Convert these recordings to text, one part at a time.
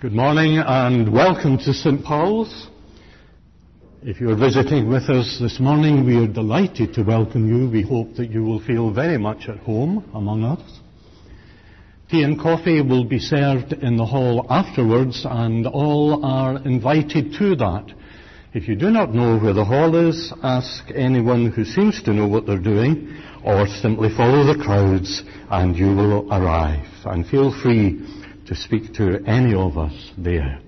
Good morning and welcome to St. Paul's. If you're visiting with us this morning, we are delighted to welcome you. We hope that you will feel very much at home among us. Tea and coffee will be served in the hall afterwards, and all are invited to that. If you do not know where the hall is, ask anyone who seems to know what they're doing, or simply follow the crowds and you will arrive. And feel free to speak to any of us there.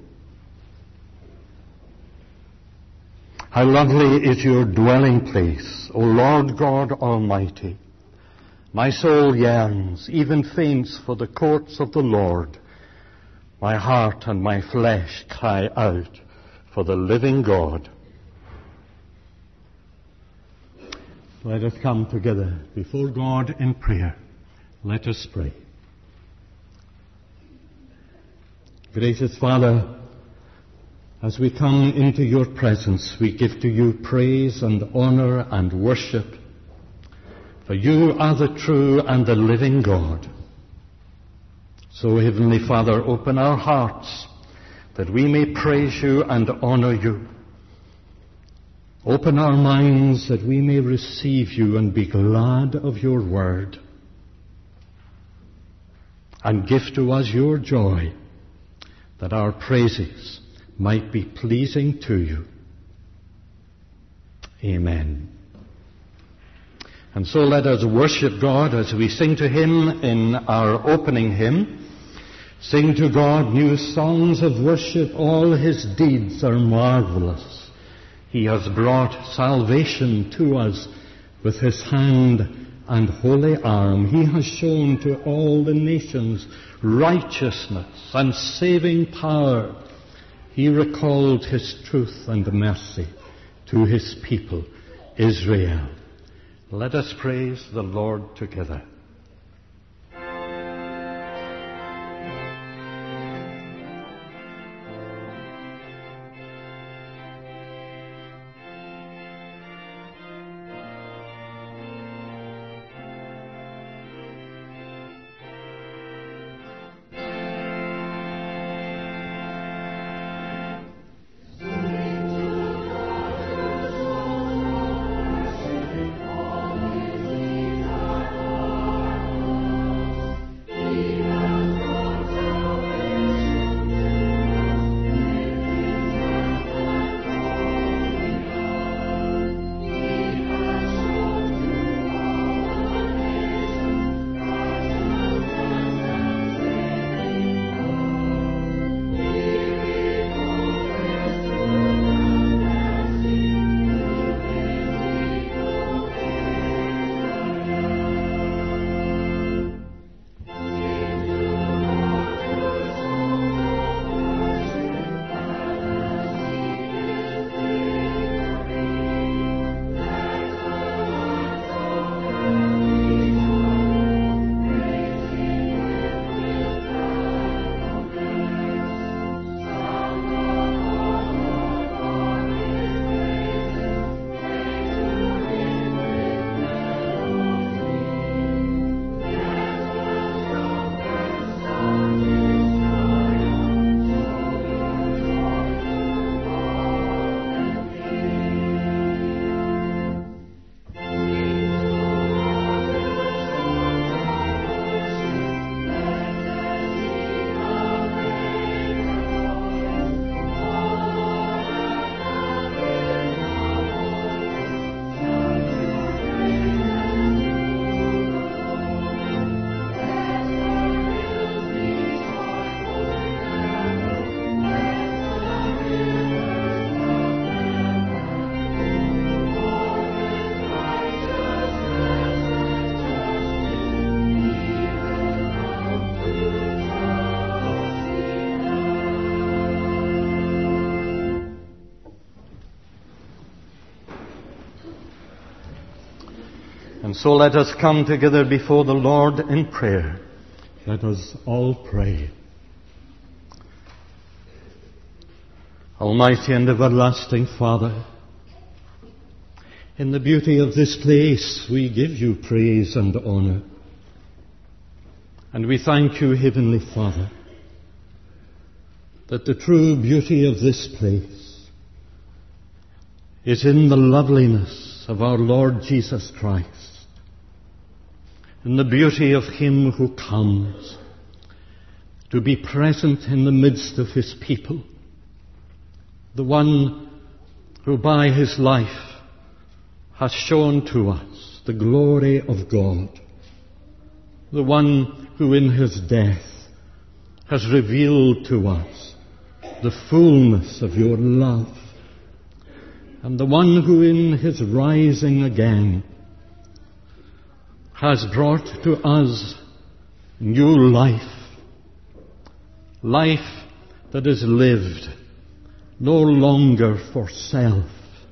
How lovely is your dwelling place, O Lord God Almighty. My soul yearns, even faints, for the courts of the Lord. My heart and my flesh cry out for the living God. Let us come together before God in prayer. Let us pray. Gracious Father, as we come into your presence, we give to you praise and honor and worship, for you are the true and the living God. So, Heavenly Father, open our hearts that we may praise you and honor you. Open our minds that we may receive you and be glad of your word. And give to us your joy, that our praises might be pleasing to you. Amen. And so let us worship God as we sing to him in our opening hymn. Sing to God new songs of worship, all his deeds are marvelous. He has brought salvation to us with his hand and holy arm. He has shown to all the nations righteousness and saving power. He recalled his truth and mercy to his people, Israel. Let us praise the Lord together. And so let us come together before the Lord in prayer. Let us all pray. Almighty and everlasting Father, in the beauty of this place we give you praise and honor. And we thank you, Heavenly Father, that the true beauty of this place is in the loveliness of our Lord Jesus Christ, in the beauty of Him who comes to be present in the midst of His people, the one who by His life has shown to us the glory of God, the one who in His death has revealed to us the fullness of your love, and the one who in His rising again has brought to us new life, life that is lived no longer for self,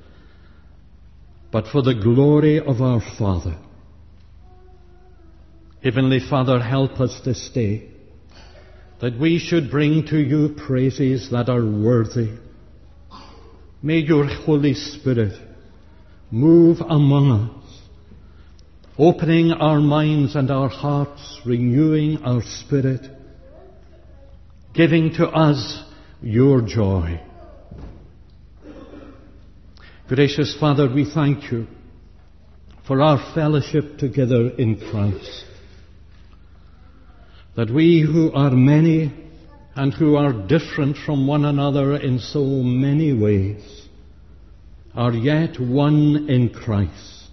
but for the glory of our Father. Heavenly Father, help us this day, that we should bring to you praises that are worthy. May your Holy Spirit move among us, opening our minds and our hearts, renewing our spirit, giving to us your joy. Gracious Father, we thank you for our fellowship together in Christ, that we who are many and who are different from one another in so many ways are yet one in Christ.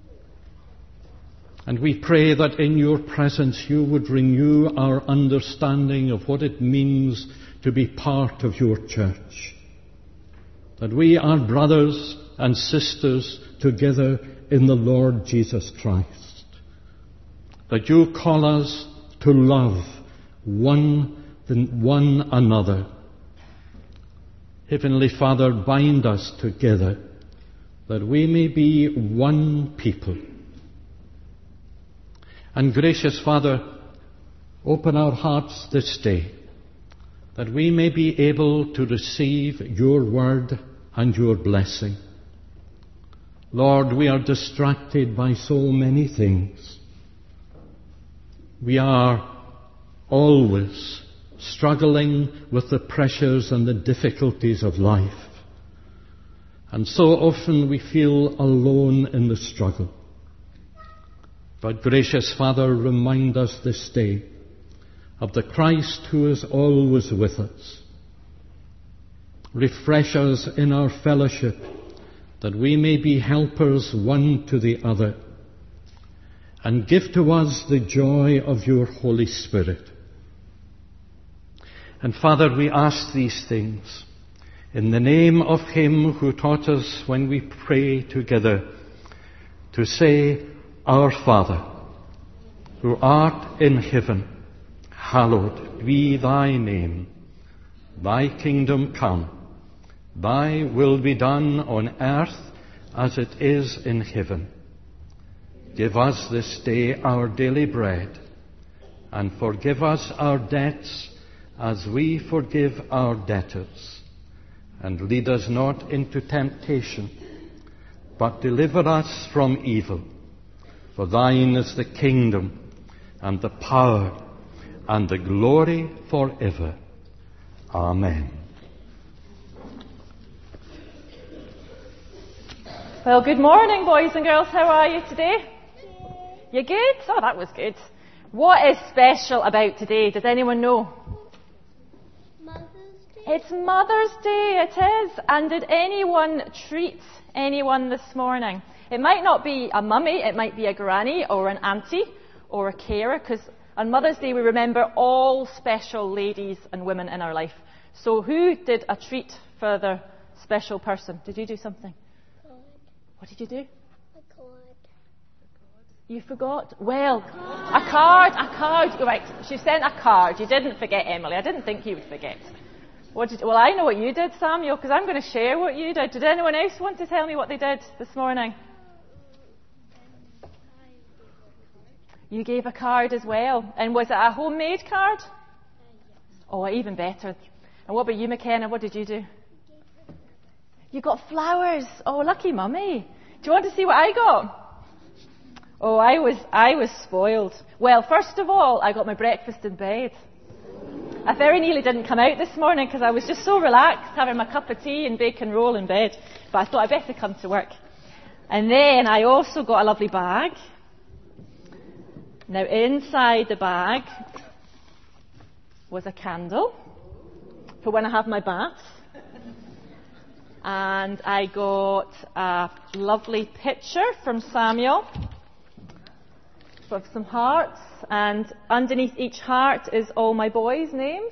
And we pray that in your presence you would renew our understanding of what it means to be part of your church, that we are brothers and sisters together in the Lord Jesus Christ, that you call us to love one another. Heavenly Father, bind us together that we may be one people. And gracious Father, open our hearts this day that we may be able to receive your word and your blessing. Lord, we are distracted by so many things. We are always struggling with the pressures and the difficulties of life. And so often we feel alone in the struggle. But gracious Father, remind us this day of the Christ who is always with us. Refresh us in our fellowship that we may be helpers one to the other, and give to us the joy of your Holy Spirit. And Father, we ask these things in the name of Him who taught us when we pray together to say, Our Father, who art in heaven, hallowed be thy name. Thy kingdom come. Thy will be done on earth as it is in heaven. Give us this day our daily bread, and forgive us our debts as we forgive our debtors. And lead us not into temptation, but deliver us from evil. For thine is the kingdom, and the power, and the glory forever. Amen. Well, good morning, boys and girls. How are you today? You good? Oh, that was good. What is special about today? Does anyone know? Mother's Day. It's Mother's Day, it is. And did anyone treat anyone this morning? It might not be a mummy, it might be a granny or an auntie or a carer, because on Mother's Day we remember all special ladies and women in our life. So who did a treat for their special person? Did you do something? What did you do? A card. You forgot? Well, a card. Right, she sent a card. You didn't forget, Emily. I didn't think you would forget. Well, I know what you did, Samuel, because I'm going to share what you did. Did anyone else want to tell me what they did this morning? You gave a card as well. And was it a homemade card? Oh, even better. And what about you, McKenna? What did you do? You got flowers. Oh, lucky mummy. Do you want to see what I got? Oh, I was spoiled. Well, first of all, I got my breakfast in bed. I very nearly didn't come out this morning because I was just so relaxed, having my cup of tea and bacon roll in bed. But I thought I'd better come to work. And then I also got a lovely bag. Now inside the bag was a candle for when I have my bath. And I got a lovely picture from Samuel with some hearts, and underneath each heart is all my boys' names.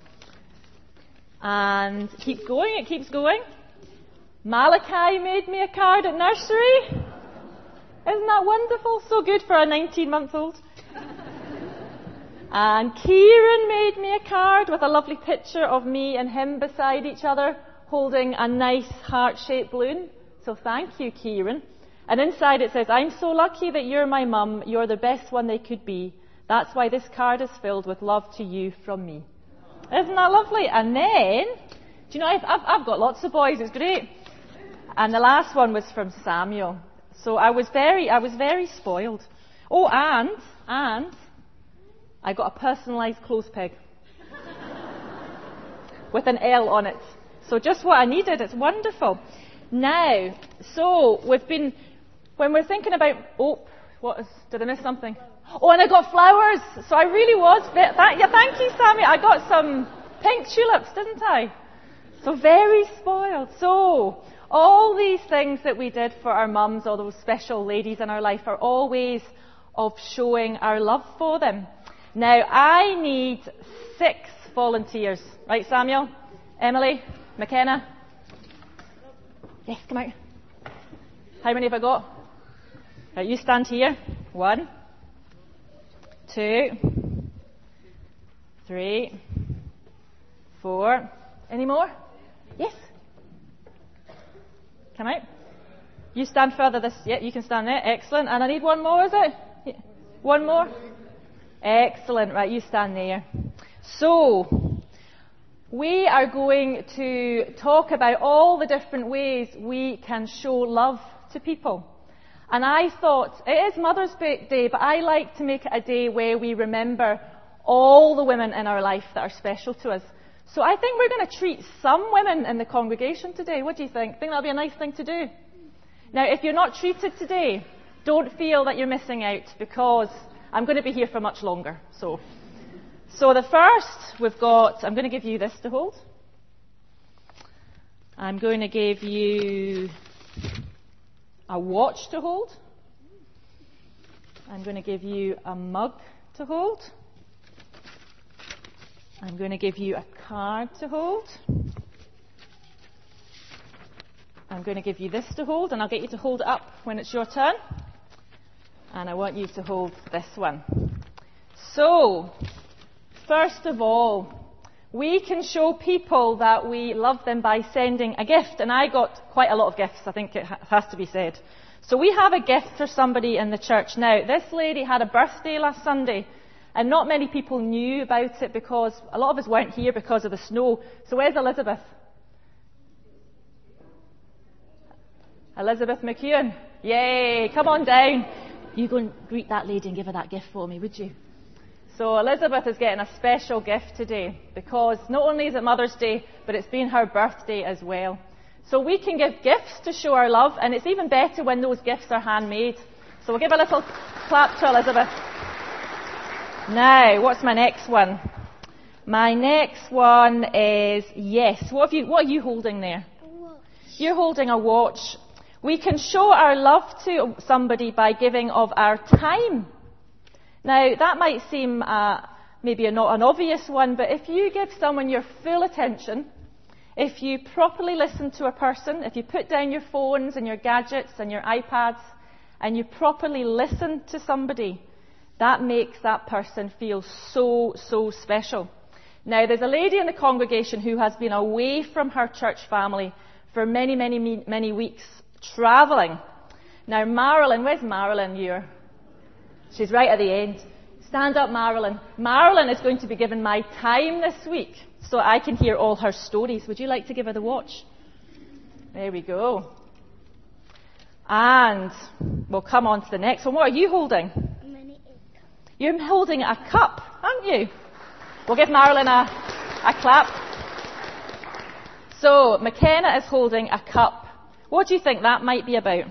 And keeps going, it keeps going. Malachi made me a card at nursery. Isn't that wonderful? So good for a 19-month-old. And Kieran made me a card with a lovely picture of me and him beside each other, holding a nice heart-shaped balloon. So thank you, Kieran. And inside it says, I'm so lucky that you're my mum. You're the best one they could be. That's why this card is filled with love to you from me. Isn't that lovely? And then, do you know, I've got lots of boys. It's great. And the last one was from Samuel. So I was very spoiled. Oh, and I got a personalised clothes peg with an L on it. So just what I needed. It's wonderful. Now, so when we're thinking about, did I miss something? Oh, and I got flowers. So I really was, thank you, Sammy. I got some pink tulips, didn't I? So very spoiled. So all these things that we did for our mums, all those special ladies in our life, are all ways of showing our love for them. Now, I need 6 volunteers. Right, Samuel? Emily? McKenna? Yes, come out. How many have I got? Right, you stand here. 1, 2, 3, 4. Any more? Yes. Come out. You stand further this. Yeah, you can stand there. Excellent. And I need one more, is it? Yeah. One more? Excellent. Right, you stand there. So, we are going to talk about all the different ways we can show love to people. And I thought, it is Mother's Day, but I like to make it a day where we remember all the women in our life that are special to us. So I think we're going to treat some women in the congregation today. What do you think? Think that'll be a nice thing to do? Now, if you're not treated today, don't feel that you're missing out, because I'm going to be here for much longer. So the first we've got, I'm going to give you this to hold. I'm going to give you a watch to hold. I'm going to give you a mug to hold. I'm going to give you a card to hold. I'm going to give you this to hold, and I'll get you to hold it up when it's your turn. And I want you to hold this one. So, first of all, we can show people that we love them by sending a gift. And I got quite a lot of gifts, I think it has to be said. So we have a gift for somebody in the church. Now, this lady had a birthday last Sunday, and not many people knew about it because a lot of us weren't here because of the snow. So where's Elizabeth? Elizabeth McEwen. Yay, come on down. You go and greet that lady and give her that gift for me, would you? So Elizabeth is getting a special gift today because not only is it Mother's Day, but it's been her birthday as well. So we can give gifts to show our love, and it's even better when those gifts are handmade. So we'll give a little clap to Elizabeth. Now, what's my next one? My next one is, yes, what are you holding there? You're holding a watch. We can show our love to somebody by giving of our time. Now, that might seem maybe not an obvious one, but if you give someone your full attention, if you properly listen to a person, if you put down your phones and your gadgets and your iPads, and you properly listen to somebody, that makes that person feel so, so special. Now, there's a lady in the congregation who has been away from her church family for many, many, many weeks, travelling. Now, Marilyn, where's Marilyn here? She's right at the end. Stand up, Marilyn. Marilyn is going to be given my time this week so I can hear all her stories. Would you like to give her the watch? There we go. And we'll come on to the next one. What are you holding? You're holding a cup, aren't you? We'll give Marilyn a clap. So, McKenna is holding a cup. What do you think that might be about?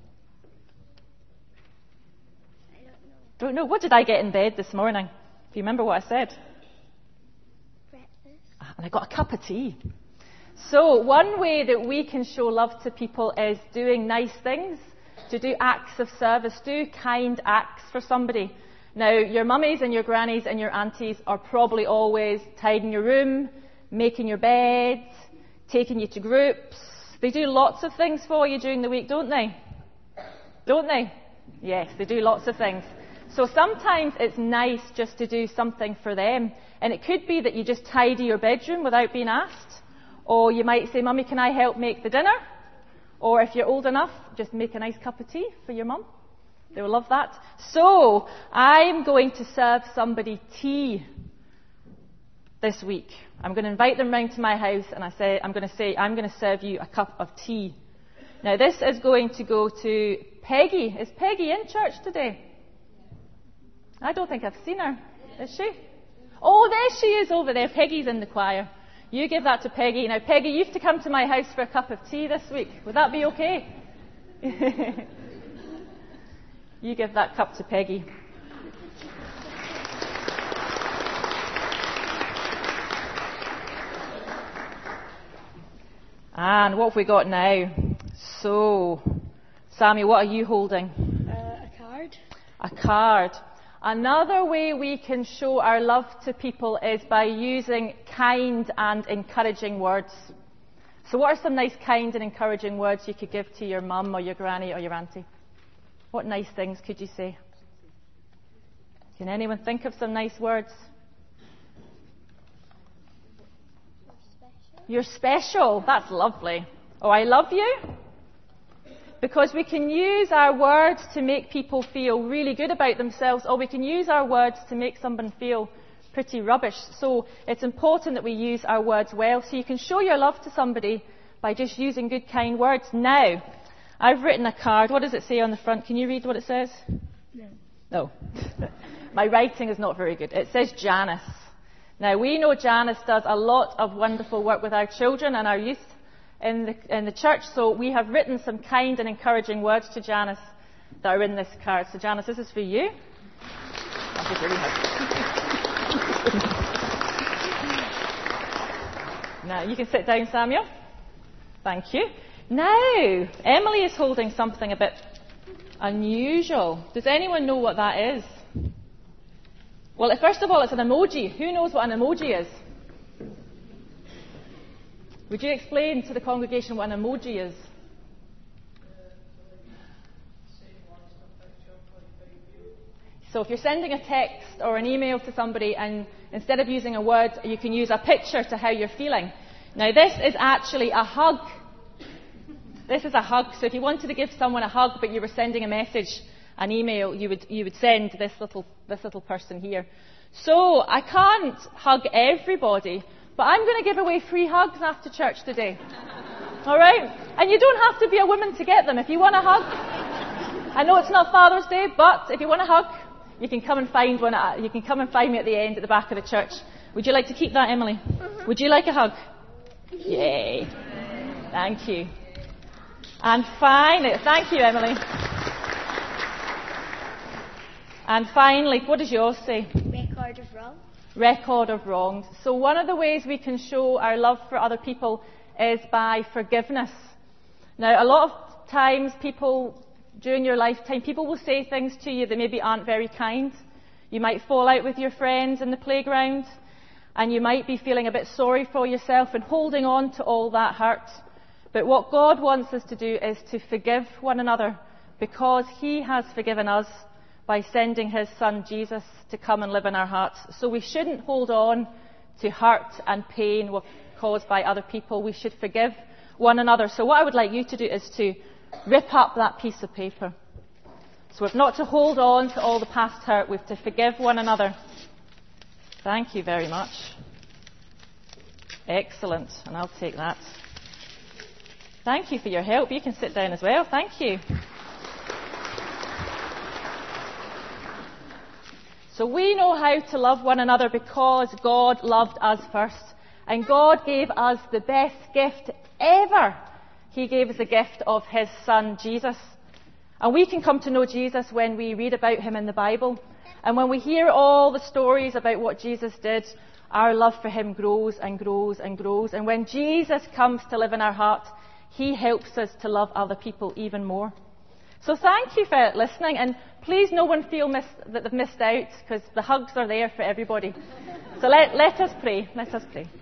Don't know. What did I get in bed this morning? Do you remember what I said? Breakfast. And I got a cup of tea. So, one way that we can show love to people is doing nice things, to do acts of service, do kind acts for somebody. Now, your mummies and your grannies and your aunties are probably always tidying your room, making your bed, taking you to groups. They do lots of things for you during the week, don't they? Don't they? Yes, they do lots of things. So sometimes it's nice just to do something for them. And it could be that you just tidy your bedroom without being asked. Or you might say, Mummy, can I help make the dinner? Or if you're old enough, just make a nice cup of tea for your mum. They will love that. So, I'm going to serve somebody tea this week. I'm going to invite them round to my house and I'm going to serve you a cup of tea. Now, this is going to go to Peggy. Is Peggy in church today? I don't think I've seen her. Is she? Oh, there she is over there. Peggy's in the choir. You give that to Peggy. Now, Peggy, you have to come to my house for a cup of tea this week. Would that be okay? You give that cup to Peggy. And what have we got now? So, Sammy, what are you holding? A card. A card. Another way we can show our love to people is by using kind and encouraging words. So what are some nice kind and encouraging words you could give to your mum or your granny or your auntie? What nice things could you say? Can anyone think of some nice words? You're special. That's lovely. Oh, I love you. Because we can use our words to make people feel really good about themselves, or we can use our words to make someone feel pretty rubbish. So it's important that we use our words well. So you can show your love to somebody by just using good, kind words. Now, I've written a card. What does it say on the front? Can you read what it says? No. My writing is not very good. It says Janice. Now, we know Janice does a lot of wonderful work with our children and our youth in the church, so we have written some kind and words to Janice that are in this card. So, Janice, this is for you. That was really hard. Now, you can sit down, Samuel. Thank you. Now, Emily is holding something a bit unusual. Does anyone know what that is? Well, first of all, it's an emoji. Who knows what an emoji is? Would you explain to the congregation what an emoji is? So if you're sending a text or an email to somebody and instead of using a word, you can use a picture to how you're feeling. Now, this is actually a hug. This is a hug. So if you wanted to give someone a hug but you were sending a message, an email, you would send this little person here. So I can't hug everybody, but I'm going to give away free hugs after church today. All right? And you don't have to be a woman to get them. If you want a hug, I know it's not Father's Day, but if you want a hug, you can come and find one. You can come and find me at the end, at the back of the church. Would you like to keep that, Emily? Mm-hmm. Would you like a hug? Yay! Thank you. And finally, thank you, Emily. And finally, what does yours say? Record of wrongs. Record of wrongs. So one of the ways we can show our love for other people is by forgiveness. Now, a lot of times during your lifetime, people will say things to you that maybe aren't very kind. You might fall out with your friends in the playground, and you might be feeling a bit sorry for yourself and holding on to all that hurt. But what God wants us to do is to forgive one another, because He has forgiven us by sending His Son Jesus to come and live in our hearts. So we shouldn't hold on to hurt and pain caused by other people. We should forgive one another. So what I would like you to do is to rip up that piece of paper. So we've not to hold on to all the past hurt. We've to forgive one another. Thank you very much. Excellent. And I'll take that. Thank you for your help. You can sit down as well. Thank you. So we know how to love one another because God loved us first. And God gave us the best gift ever. He gave us the gift of His Son, Jesus. And we can come to know Jesus when we read about Him in the Bible. And when we hear all the stories about what Jesus did, our love for Him grows and grows and grows. And when Jesus comes to live in our heart, He helps us to love other people even more. So thank you for listening. And please no one feel that they've missed out, because the hugs are there for everybody. So let us pray. Let us pray.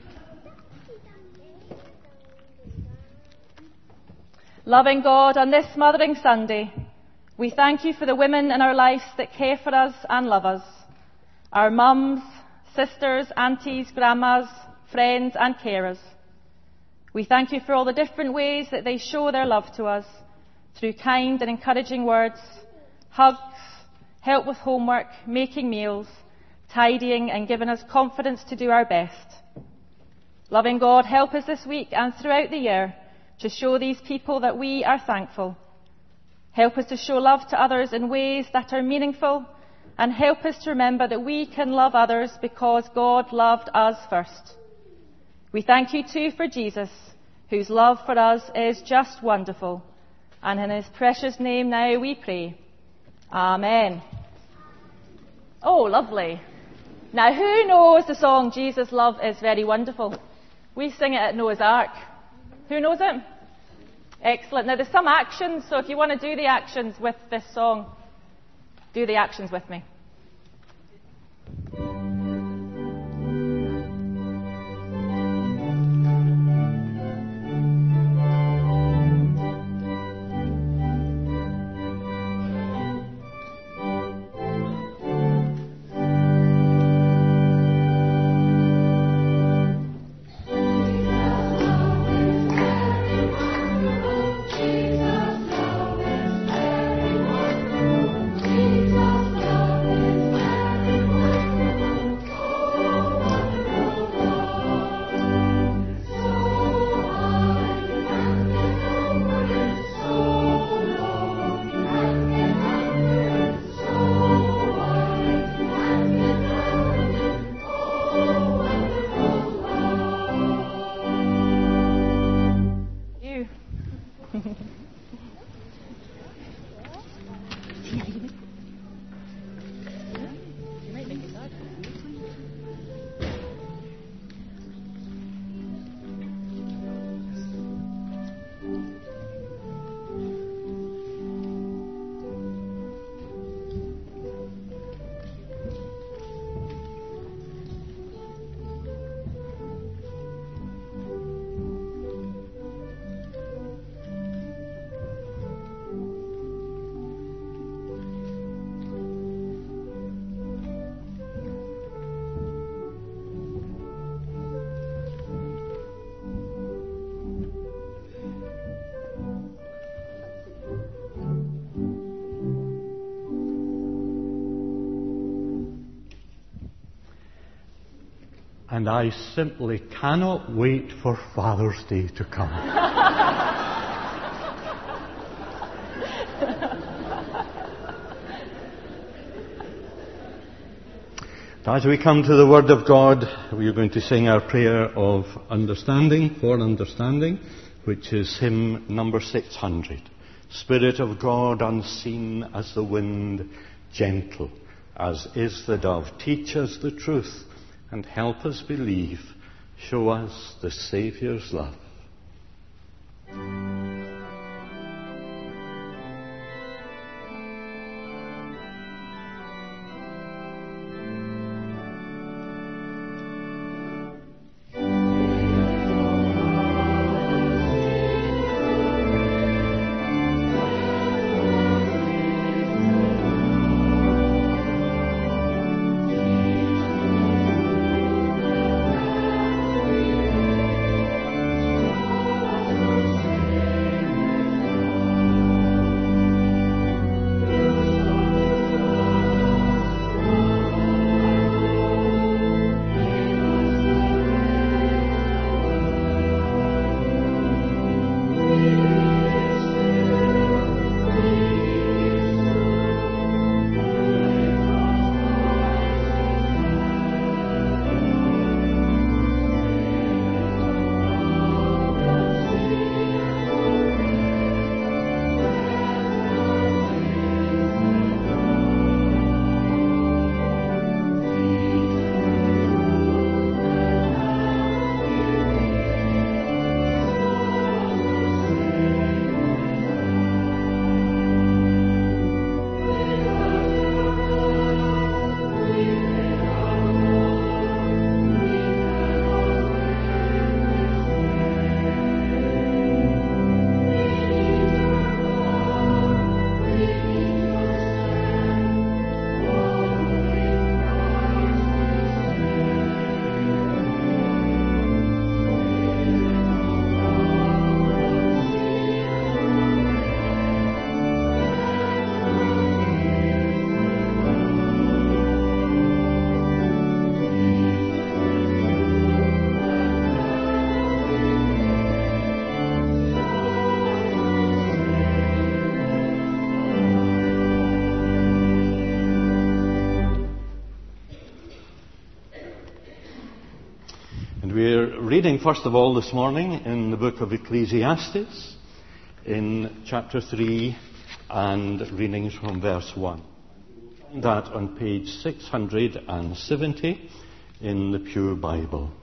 Loving God, on this Mothering Sunday, we thank you for the women in our lives that care for us and love us. Our mums, sisters, aunties, grandmas, friends and carers. We thank you for all the different ways that they show their love to us, through kind and encouraging words, hugs, help with homework, making meals, tidying and giving us confidence to do our best. Loving God, help us this week and throughout the year to show these people that we are thankful. Help us to show love to others in ways that are meaningful, and help us to remember that we can love others because God loved us first. We thank you too for Jesus, whose love for us is just wonderful. And in His precious name now we pray. Amen. Oh, lovely. Now, who knows the song Jesus' Love is Very Wonderful? We sing it at Noah's Ark. Who knows it? Excellent. Now, there's some actions, so if you want to do the actions with this song, do the actions with me. And I simply cannot wait for Father's Day to come. As we come to the Word of God, we are going to sing our prayer of understanding, for understanding, which is hymn number 600. Spirit of God, unseen as the wind, gentle as is the dove, teach us the truth and help us believe. Show us the Saviour's love. reading, first of all, this morning in the book of Ecclesiastes, in chapter 3, and readings from verse 1. Find that on page 670 in the Pew Bible.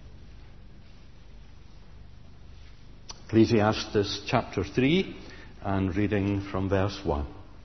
Ecclesiastes chapter 3, and reading from verse 1.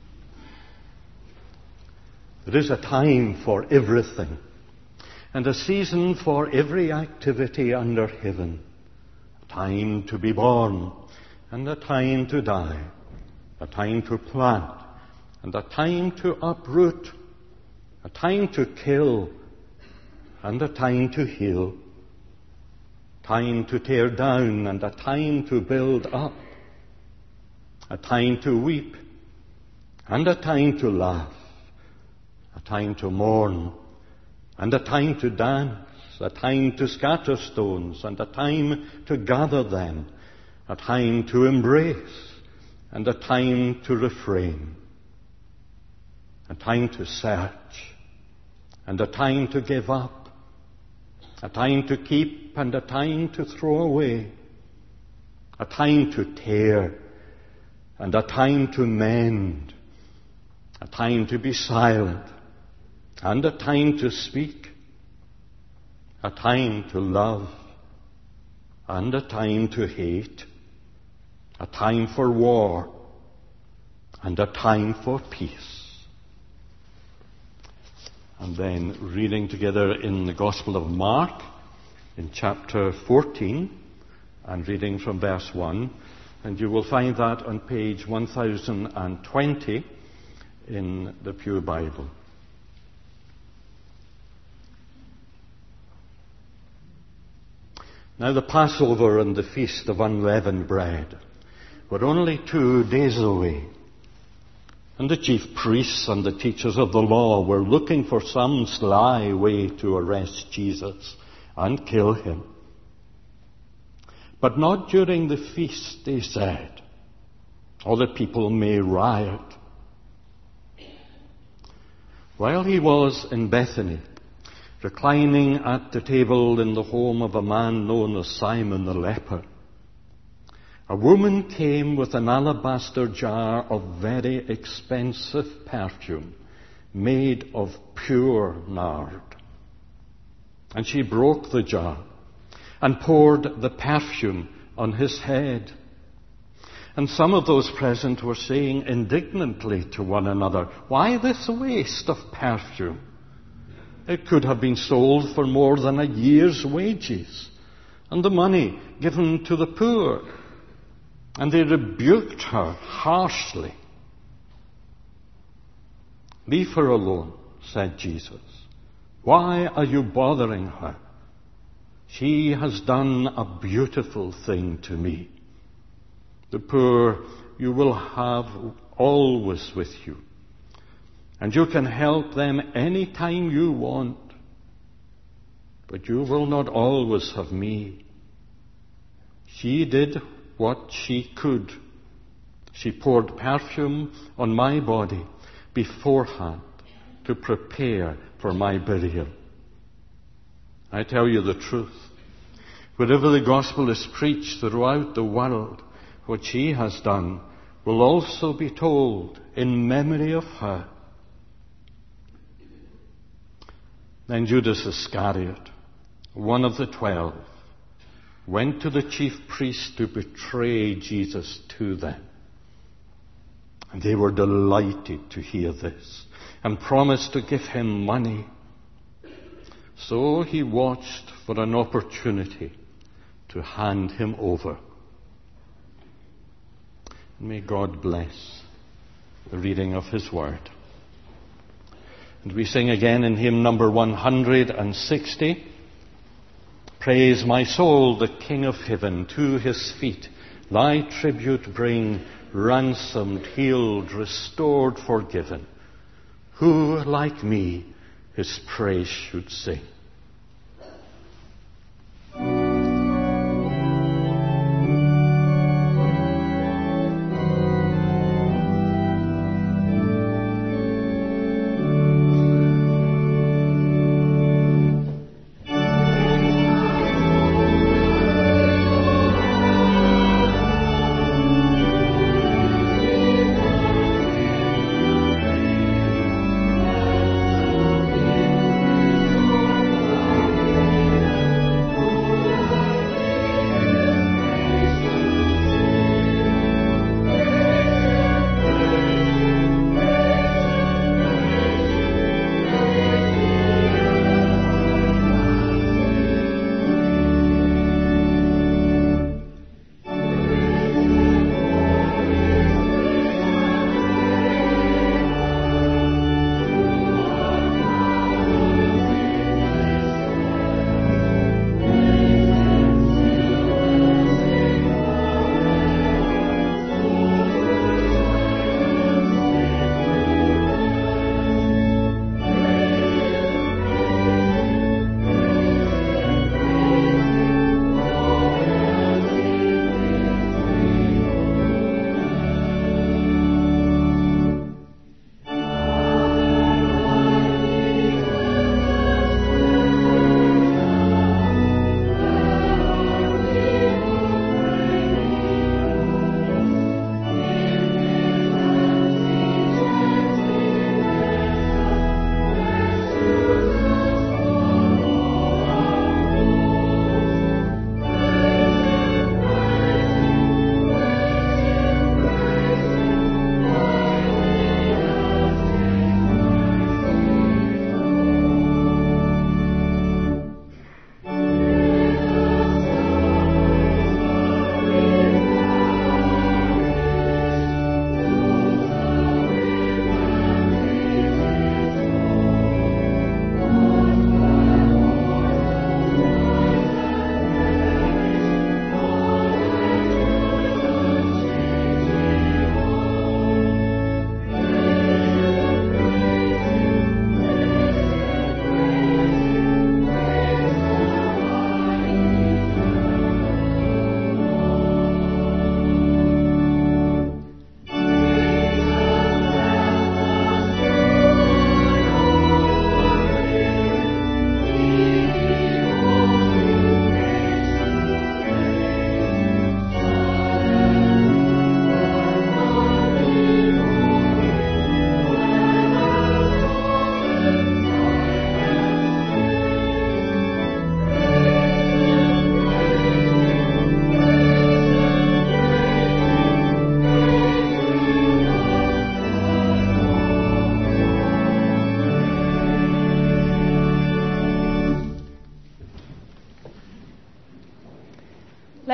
There is a time for everything, and a season for every activity under heaven. A time to be born, and a time to die. A time to plant, and a time to uproot. A time to kill, and a time to heal. Time to tear down, and a time to build up. A time to weep, and a time to laugh. A time to mourn, and a time to dance. A time to scatter stones, and a time to gather them. A time to embrace, and a time to refrain. A time to search, and a time to give up. A time to keep, and a time to throw away. A time to tear, and a time to mend. A time to be silent, and a time to speak. A time to love, and a time to hate. A time for war, and a time for peace. And then reading together in the Gospel of Mark, in chapter 14, and reading from verse 1. And you will find that on page 1020 in the Pew Bible. Now the Passover and the Feast of Unleavened Bread were only 2 days away. And the chief priests and the teachers of the law were looking for some sly way to arrest Jesus and kill him. But not during the feast, they said, or the people may riot. While he was in Bethany, reclining at the table in the home of a man known as Simon the leper, a woman came with an alabaster jar of very expensive perfume made of pure nard. And she broke the jar and poured the perfume on his head. And some of those present were saying indignantly to one another, "Why this waste of perfume? It could have been sold for more than a year's wages, and the money given to the poor." And they rebuked her harshly. "Leave her alone," said Jesus. "Why are you bothering her? She has done a beautiful thing to me. The poor you will have always with you, and you can help them any time you want. But you will not always have me." She did what she could. She poured perfume on my body beforehand to prepare for my burial. I tell you the truth. Wherever the gospel is preached throughout the world, what she has done will also be told in memory of her. Then Judas Iscariot, one of the 12, went to the chief priests to betray Jesus to them. And they were delighted to hear this and promised to give him money. So he watched for an opportunity to hand him over. May God bless the reading of his word. And we sing again in hymn number 160. Praise my soul, the King of heaven, to his feet thy tribute bring, ransomed, healed, restored, forgiven. Who, like me, his praise should sing.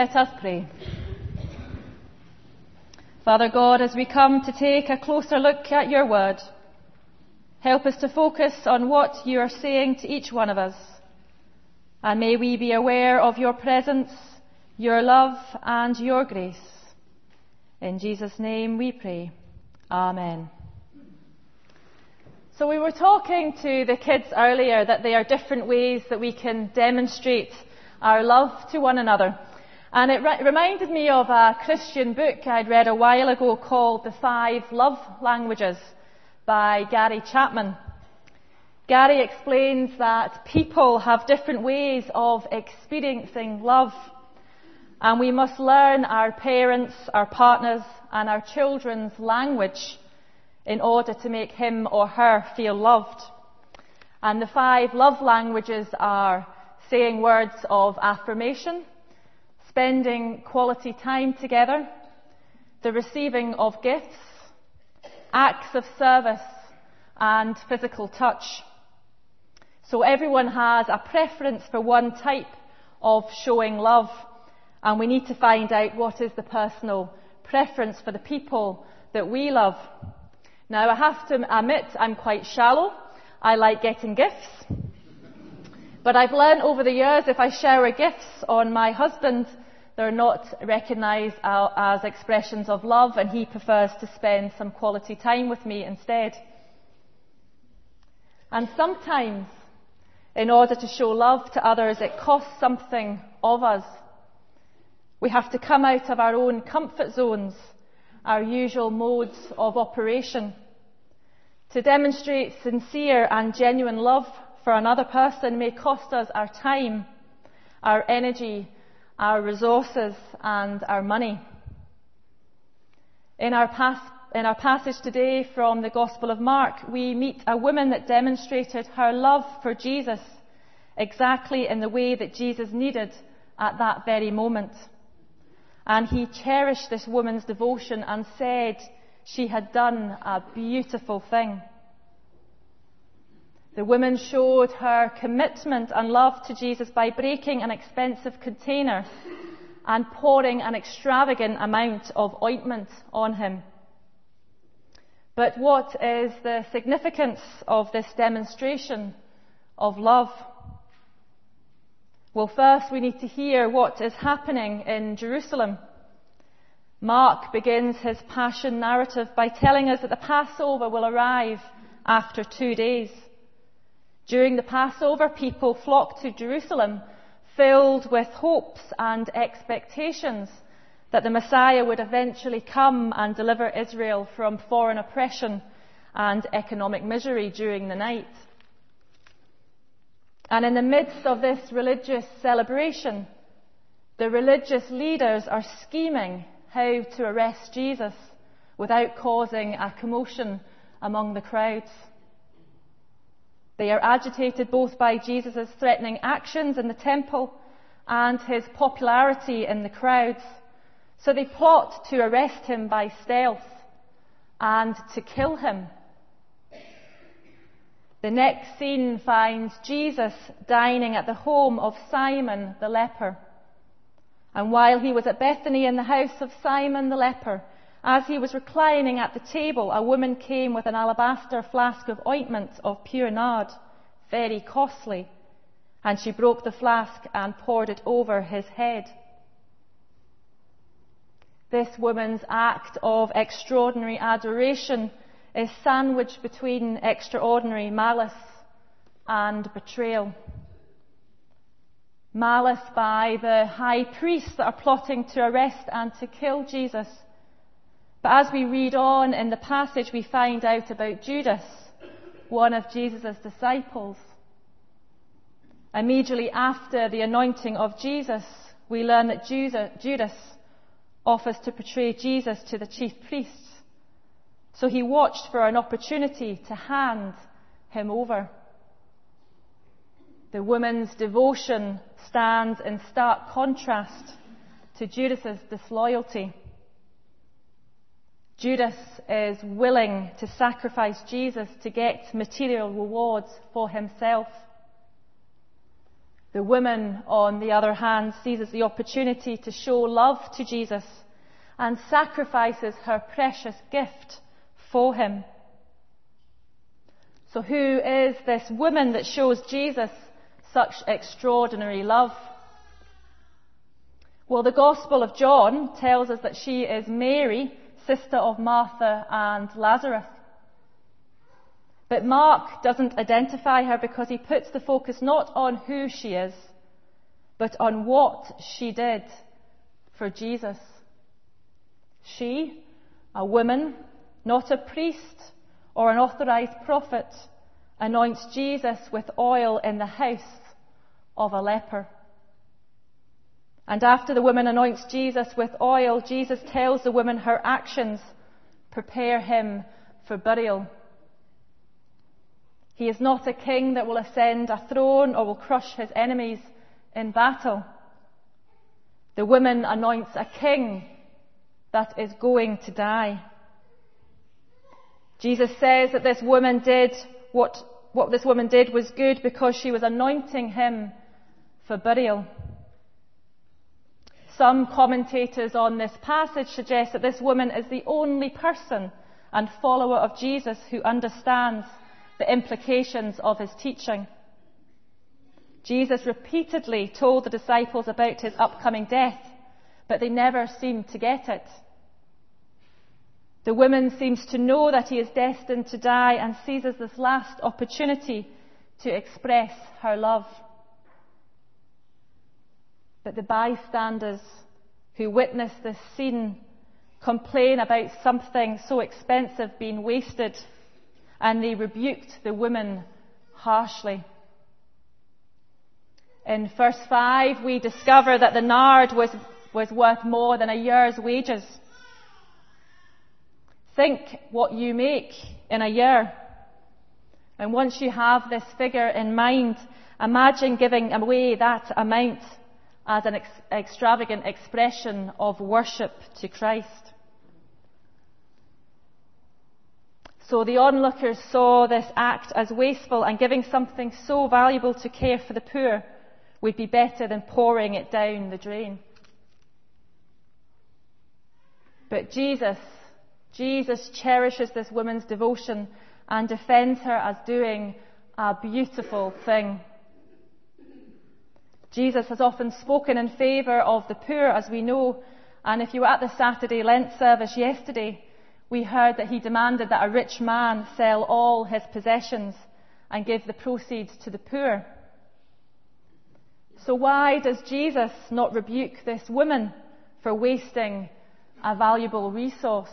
Let us pray. Father God, as we come to take a closer look at your word, help us to focus on what you are saying to each one of us. And may we be aware of your presence, your love and your grace. In Jesus' name we pray. Amen. So we were talking to the kids earlier that there are different ways that we can demonstrate our love to one another. And it reminded me of a Christian book I'd read a while ago called The 5 Love Languages by Gary Chapman. Gary explains that people have different ways of experiencing love, and we must learn our parents', our partners' and our children's language in order to make him or her feel loved. And the 5 love languages are saying words of affirmation, spending quality time together, the receiving of gifts, acts of service, and physical touch. So everyone has a preference for one type of showing love, and we need to find out what is the personal preference for the people that we love. Now, I have to admit I'm quite shallow. I like getting gifts. But I've learned over the years if I shower gifts on my husband, they're not recognised as expressions of love, and he prefers to spend some quality time with me instead. And sometimes, in order to show love to others, it costs something of us. We have to come out of our own comfort zones, our usual modes of operation. To demonstrate sincere and genuine love for another person may cost us our time, our energy, our resources, and our money. In our passage today from the Gospel of Mark, we meet a woman that demonstrated her love for Jesus exactly in the way that Jesus needed at that very moment. And he cherished this woman's devotion and said she had done a beautiful thing. The woman showed her commitment and love to Jesus by breaking an expensive container and pouring an extravagant amount of ointment on him. But what is the significance of this demonstration of love? Well, first we need to hear what is happening in Jerusalem. Mark begins his passion narrative by telling us that the Passover will arrive after 2 days. During the Passover, people flocked to Jerusalem filled with hopes and expectations that the Messiah would eventually come and deliver Israel from foreign oppression and economic misery during the night. And in the midst of this religious celebration, the religious leaders are scheming how to arrest Jesus without causing a commotion among the crowds. They are agitated both by Jesus' threatening actions in the temple and his popularity in the crowds. So they plot to arrest him by stealth and to kill him. The next scene finds Jesus dining at the home of Simon the leper. And while he was at Bethany in the house of Simon the leper, as he was reclining at the table, a woman came with an alabaster flask of ointment of pure nard, very costly, and she broke the flask and poured it over his head. This woman's act of extraordinary adoration is sandwiched between extraordinary malice and betrayal. Malice by the high priests that are plotting to arrest and to kill Jesus. But as we read on in the passage, we find out about Judas, one of Jesus' disciples. Immediately after the anointing of Jesus, we learn that Judas offers to betray Jesus to the chief priests. So he watched for an opportunity to hand him over. The woman's devotion stands in stark contrast to Judas's disloyalty. Judas is willing to sacrifice Jesus to get material rewards for himself. The woman, on the other hand, seizes the opportunity to show love to Jesus and sacrifices her precious gift for him. So who is this woman that shows Jesus such extraordinary love? Well, the Gospel of John tells us that she is Mary, sister of Martha and Lazarus. But Mark doesn't identify her because he puts the focus not on who she is, but on what she did for Jesus. She, a woman, not a priest or an authorized prophet, anoints Jesus with oil in the house of a leper. And after the woman anoints Jesus with oil, Jesus tells the woman her actions prepare him for burial. He is not a king that will ascend a throne or will crush his enemies in battle. The woman anoints a king that is going to die. Jesus says that this woman did what this woman did was good because she was anointing him for burial. Some commentators on this passage suggest that this woman is the only person and follower of Jesus who understands the implications of his teaching. Jesus repeatedly told the disciples about his upcoming death, but they never seemed to get it. The woman seems to know that he is destined to die and seizes this last opportunity to express her love. But the bystanders who witness this scene complain about something so expensive being wasted, and they rebuked the woman harshly. In verse 5, we discover that the nard was worth more than a year's wages. Think what you make in a year. And once you have this figure in mind, imagine giving away that amount as an extravagant expression of worship to Christ. So the onlookers saw this act as wasteful, and giving something so valuable to care for the poor would be better than pouring it down the drain. But Jesus cherishes this woman's devotion and defends her as doing a beautiful thing. Jesus has often spoken in favour of the poor, as we know, and if you were at the Saturday Lent service yesterday, we heard that he demanded that a rich man sell all his possessions and give the proceeds to the poor. So why does Jesus not rebuke this woman for wasting a valuable resource?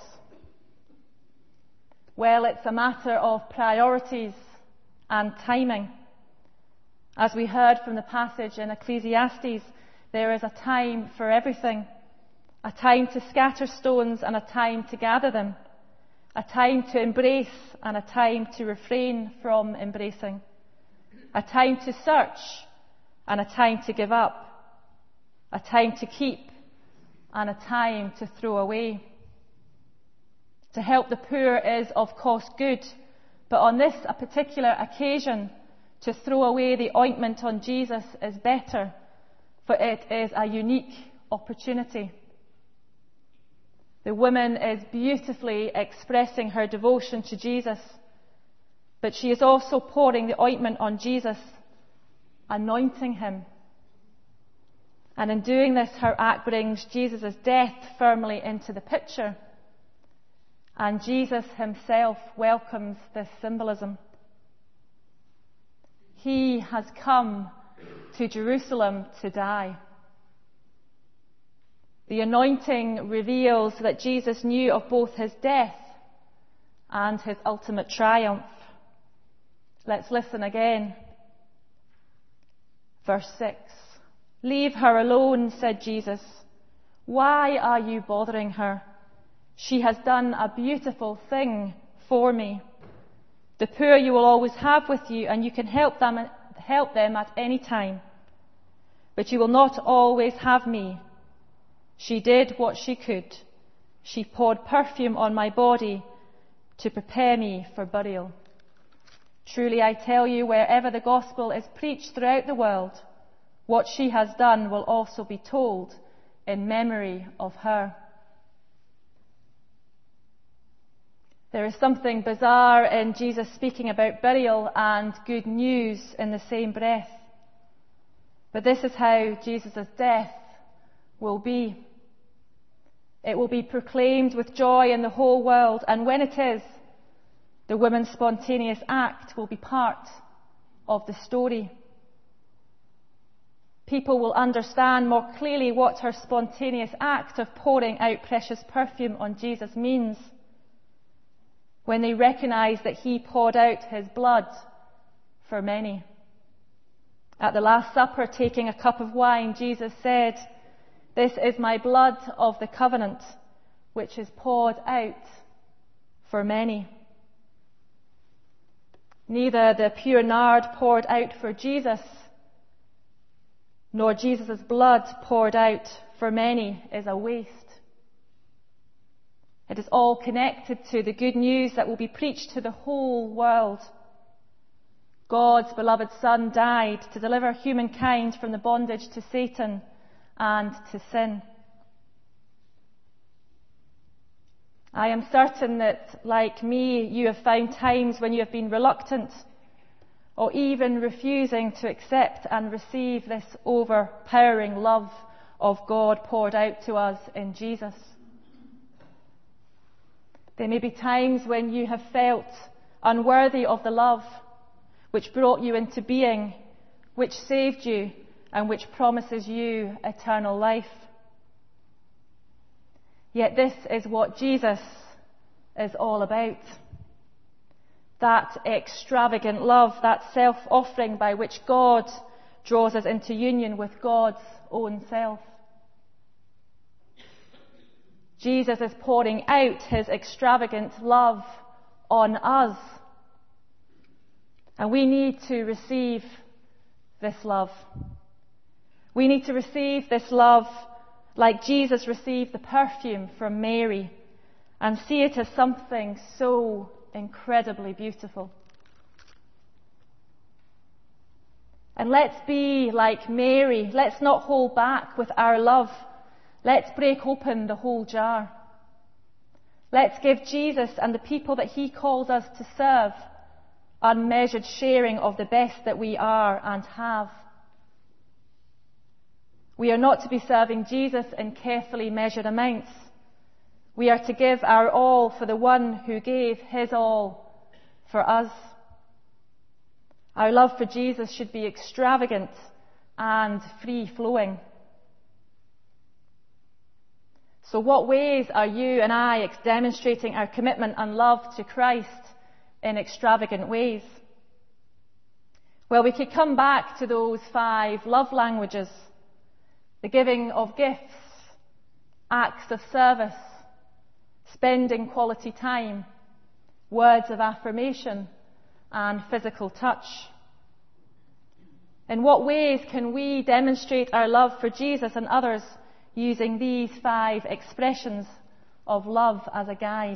Well, it's a matter of priorities and timing. As we heard from the passage in Ecclesiastes, there is a time for everything. A time to scatter stones and a time to gather them. A time to embrace and a time to refrain from embracing. A time to search and a time to give up. A time to keep and a time to throw away. To help the poor is, of course, good, but on this a particular occasion, to throw away the ointment on Jesus is better, for it is a unique opportunity. The woman is beautifully expressing her devotion to Jesus, but she is also pouring the ointment on Jesus, anointing him. And in doing this, her act brings Jesus' death firmly into the picture. And Jesus himself welcomes this symbolism. He has come to Jerusalem to die. The anointing reveals that Jesus knew of both his death and his ultimate triumph. Let's listen again. Verse 6. "Leave her alone," said Jesus. "Why are you bothering her? She has done a beautiful thing for me. The poor you will always have with you, and you can help them at any time. But you will not always have me. She did what she could. She poured perfume on my body to prepare me for burial. Truly I tell you, wherever the gospel is preached throughout the world, What she has done will also be told in memory of her. There is something bizarre in Jesus speaking about burial and good news in the same breath. But this is how Jesus' death will be. It will be proclaimed with joy in the whole world, and when it is, the woman's spontaneous act will be part of the story. People will understand more clearly what her spontaneous act of pouring out precious perfume on Jesus means when they recognize that he poured out his blood for many. At the Last Supper, taking a cup of wine, Jesus said, "This is my blood of the covenant, which is poured out for many." Neither the pure nard poured out for Jesus, nor Jesus' blood poured out for many is a waste. It is all connected to the good news that will be preached to the whole world. God's beloved Son died to deliver humankind from the bondage to Satan and to sin. I am certain that, like me, you have found times when you have been reluctant or even refusing to accept and receive this overpowering love of God poured out to us in Jesus. There may be times when you have felt unworthy of the love which brought you into being, which saved you, and which promises you eternal life. Yet this is what Jesus is all about. That extravagant love, that self-offering by which God draws us into union with God's own self. Jesus is pouring out his extravagant love on us. And we need to receive this love. We need to receive this love like Jesus received the perfume from Mary and see it as something so incredibly beautiful. And let's be like Mary. Let's not hold back with our love. Let's break open the whole jar. Let's give Jesus and the people that he calls us to serve unmeasured sharing of the best that we are and have. We are not to be serving Jesus in carefully measured amounts. We are to give our all for the one who gave his all for us. Our love for Jesus should be extravagant and free-flowing. So what ways are you and I demonstrating our commitment and love to Christ in extravagant ways? Well, we could come back to those 5 love languages: the giving of gifts, acts of service, spending quality time, words of affirmation, and physical touch. In what ways can we demonstrate our love for Jesus and others using these 5 expressions of love as a guide?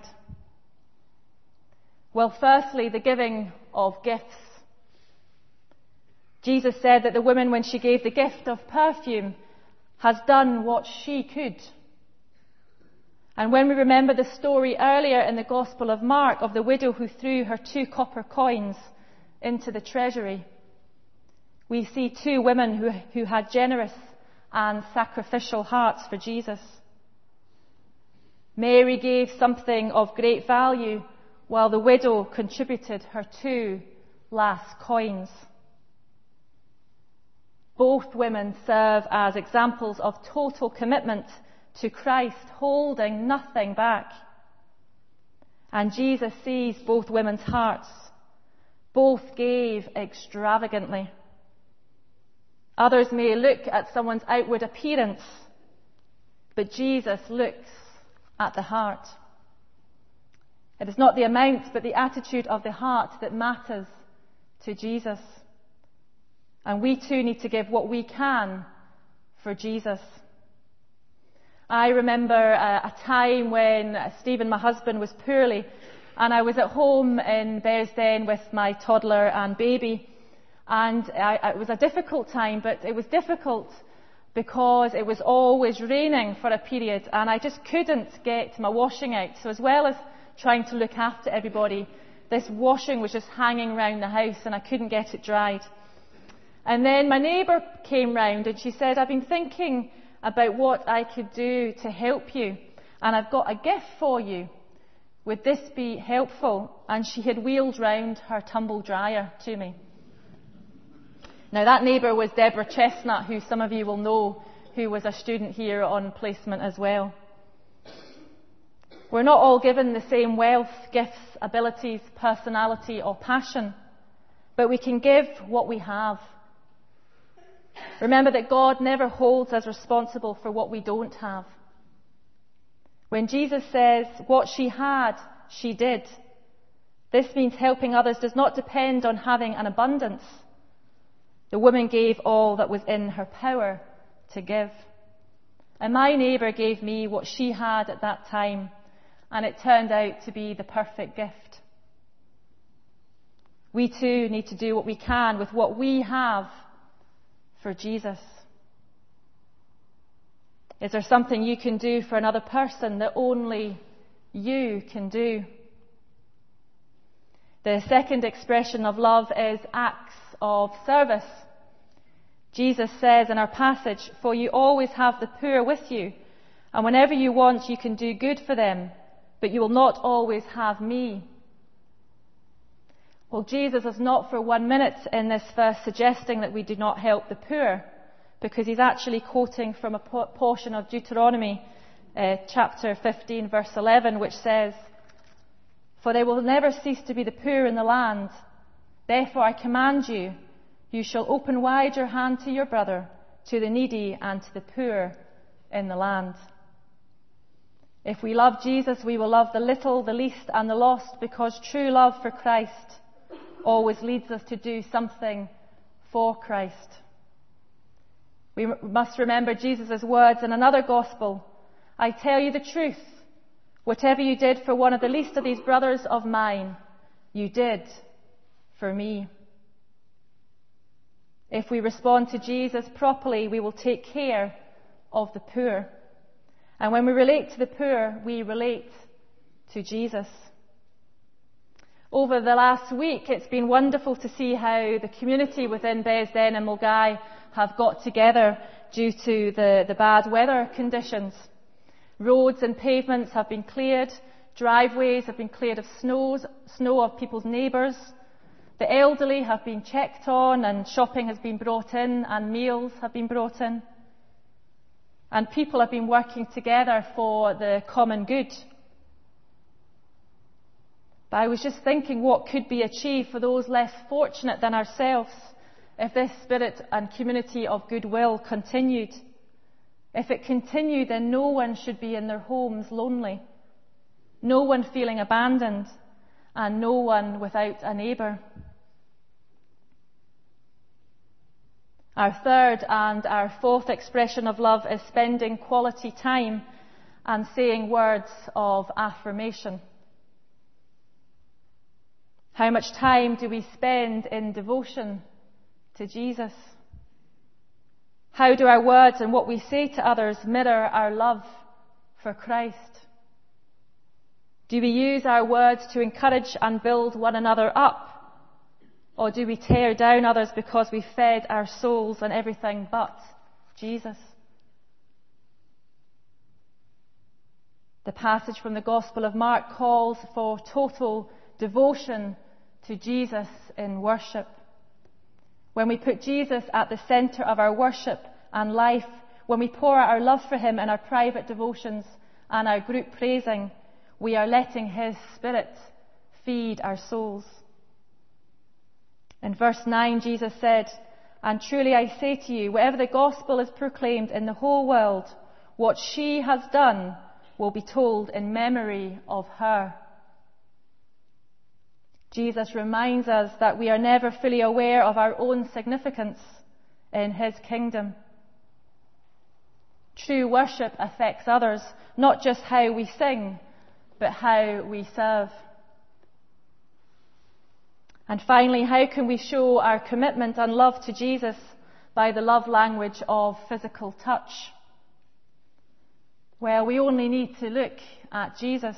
Well, firstly, the giving of gifts. Jesus said that the woman, when she gave the gift of perfume, has done what she could. And when we remember the story earlier in the Gospel of Mark of the widow who threw her 2 copper coins into the treasury, we see 2 women who had generous and sacrificial hearts for Jesus. Mary gave something of great value, while the widow contributed her 2 last coins. Both women serve as examples of total commitment to Christ, holding nothing back. And Jesus sees both women's hearts. Both gave extravagantly. Others may look at someone's outward appearance, but Jesus looks at the heart. It is not the amount, but the attitude of the heart that matters to Jesus. And we too need to give what we can for Jesus. I remember a time when Stephen, my husband, was poorly, and I was at home in Bearsden with my toddler and baby. And it was a difficult time, but it was difficult because it was always raining for a period, and I just couldn't get my washing out. So as well as trying to look after everybody, this washing was just hanging around the house and I couldn't get it dried. And then my neighbour came round and she said, "I've been thinking about what I could do to help you, and I've got a gift for you. Would this be helpful?" And she had wheeled round her tumble dryer to me. Now that neighbour was Deborah Chestnut, who some of you will know, who was a student here on placement as well. We're not all given the same wealth, gifts, abilities, personality or passion, but we can give what we have. Remember that God never holds us responsible for what we don't have. When Jesus says, "What she had, she did," this means helping others does not depend on having an abundance. The woman gave all that was in her power to give. And my neighbour gave me what she had at that time, and it turned out to be the perfect gift. We too need to do what we can with what we have for Jesus. Is there something you can do for another person that only you can do? The second expression of love is acts of service. Jesus says in our passage, "For you always have the poor with you, and whenever you want you can do good for them, but you will not always have me." Well, Jesus is not for 1 minute in this verse suggesting that we do not help the poor, because he's actually quoting from a portion of Deuteronomy chapter 15 verse 11, which says, "For there will never cease to be the poor in the land. Therefore I command you, you shall open wide your hand to your brother, to the needy and to the poor in the land." If we love Jesus, we will love the little, the least and the lost, because true love for Christ always leads us to do something for Christ. We must remember Jesus' words in another gospel, "I tell you the truth, whatever you did for one of the least of these brothers of mine, you did for me." If we respond to Jesus properly, we will take care of the poor. And when we relate to the poor, we relate to Jesus. Over the last week, it's been wonderful to see how the community within Bearsden and Mulgai have got together due to the bad weather conditions. Roads and pavements have been cleared, driveways have been cleared of snow of people's neighbours. The elderly have been checked on, and shopping has been brought in, and meals have been brought in. And people have been working together for the common good. But I was just thinking what could be achieved for those less fortunate than ourselves if this spirit and community of goodwill continued. If it continued, then no one should be in their homes lonely, no one feeling abandoned, and no one without a neighbour. Our third and our fourth expression of love is spending quality time and saying words of affirmation. How much time do we spend in devotion to Jesus? How do our words and what we say to others mirror our love for Christ? Do we use our words to encourage and build one another up? Or do we tear down others because we fed our souls on everything but Jesus? The passage from the Gospel of Mark calls for total devotion to Jesus in worship. When we put Jesus at the centre of our worship and life, when we pour out our love for him in our private devotions and our group praising, we are letting his Spirit feed our souls. In verse 9, Jesus said, "And truly I say to you, wherever the gospel is proclaimed in the whole world, what she has done will be told in memory of her." Jesus reminds us that we are never fully aware of our own significance in his kingdom. True worship affects others, not just how we sing, but how we serve. And finally, how can we show our commitment and love to Jesus by the love language of physical touch? Well, we only need to look at Jesus.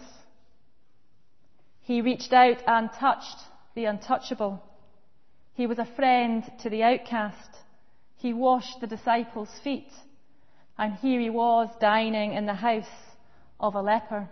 He reached out and touched the untouchable. He was a friend to the outcast. He washed the disciples' feet. And here he was dining in the house of a leper.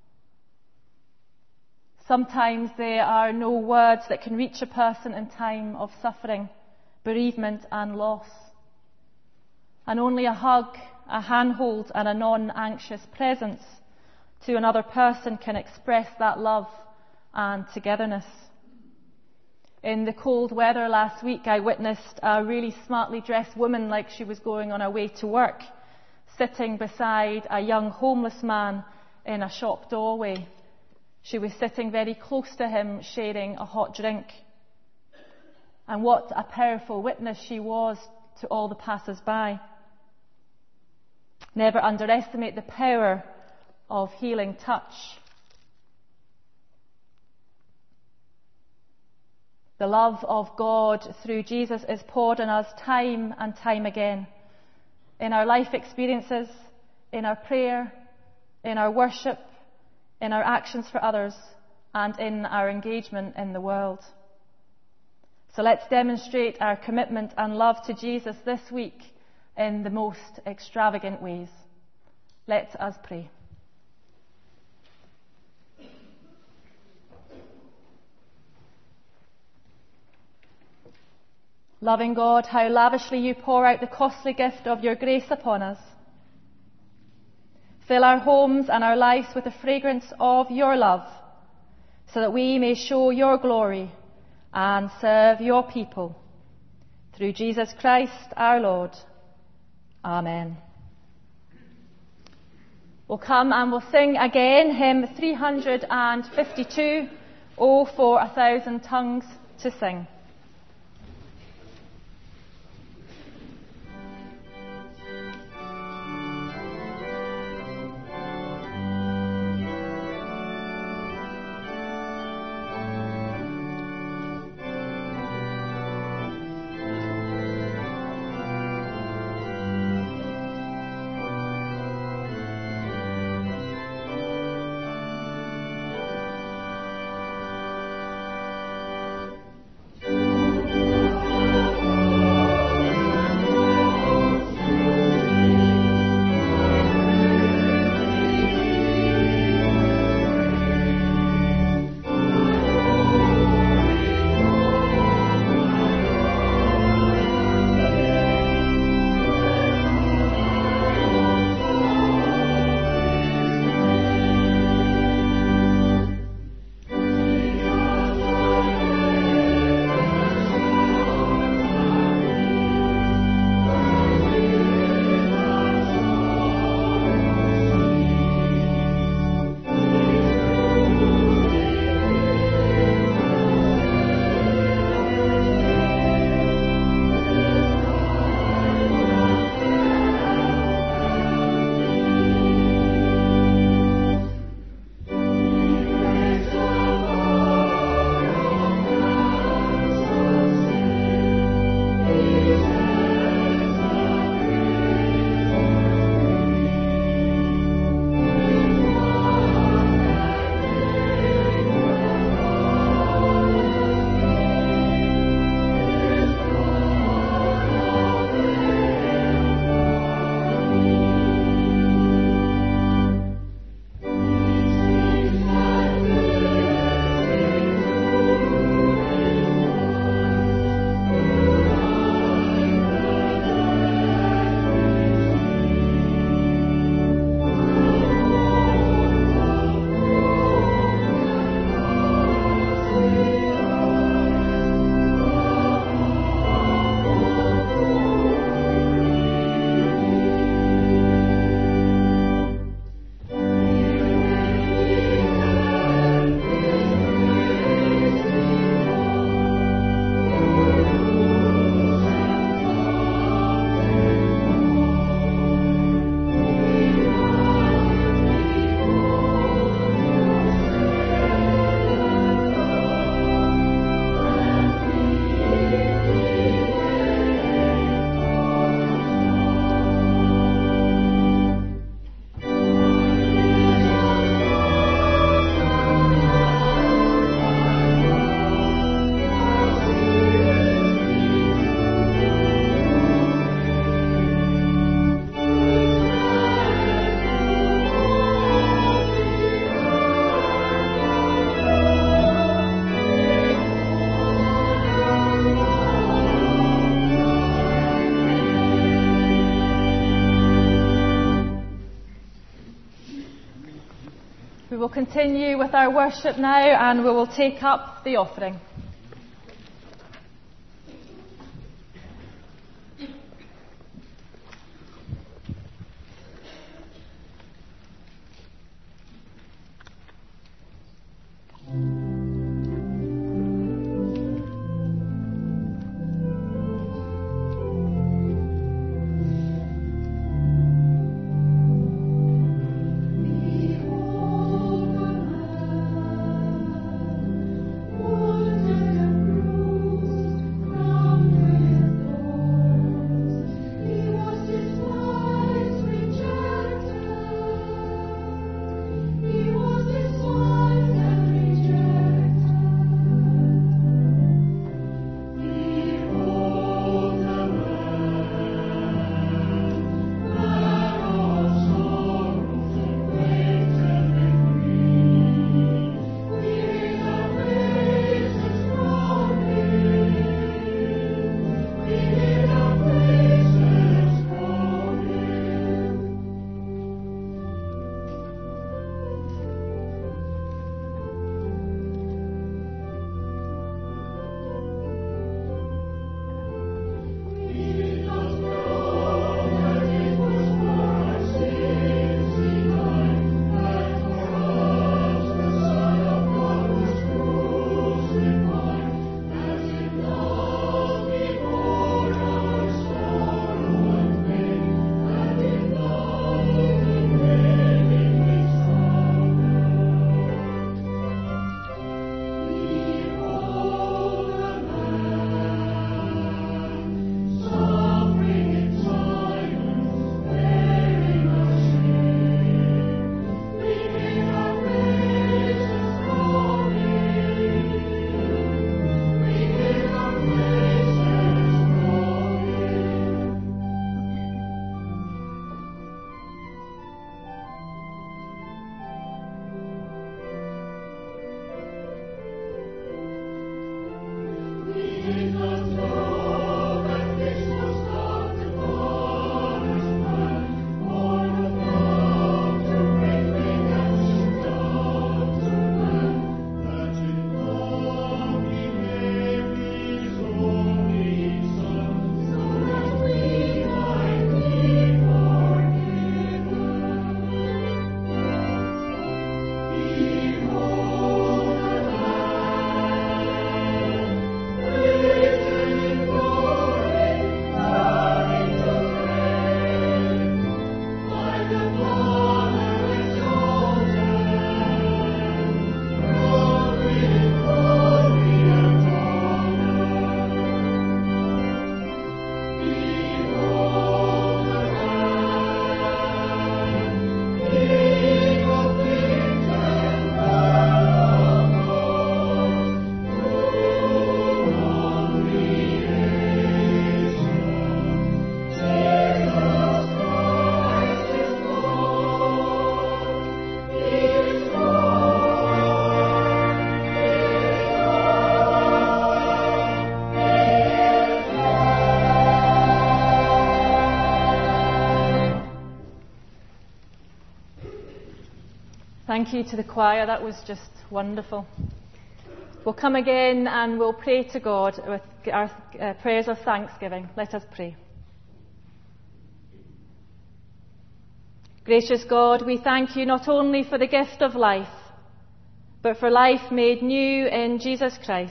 Sometimes there are no words that can reach a person in time of suffering, bereavement and loss. And only a hug, a handhold and a non-anxious presence to another person can express that love and togetherness. In the cold weather last week, I witnessed a really smartly dressed woman, like she was going on her way to work, sitting beside a young homeless man in a shop doorway. She was sitting very close to him, sharing a hot drink. And what a powerful witness she was to all the passers-by. Never underestimate the power of healing touch. The love of God through Jesus is poured on us time and time again. In our life experiences, in our prayer, in our worship, in our actions for others, and in our engagement in the world. So let's demonstrate our commitment and love to Jesus this week in the most extravagant ways. Let us pray. Loving God, how lavishly you pour out the costly gift of your grace upon us. Fill our homes and our lives with the fragrance of your love, so that we may show your glory and serve your people. Through Jesus Christ our Lord. Amen. We'll come and we'll sing again hymn 352, Oh, for 1,000 tongues to sing. Thank We will continue with our worship now, and we will take up the offering. Thank you to the choir. That was just wonderful. We'll come again and we'll pray to God with our prayers of thanksgiving. Let us pray. Gracious God, we thank you not only for the gift of life, but for life made new in Jesus Christ.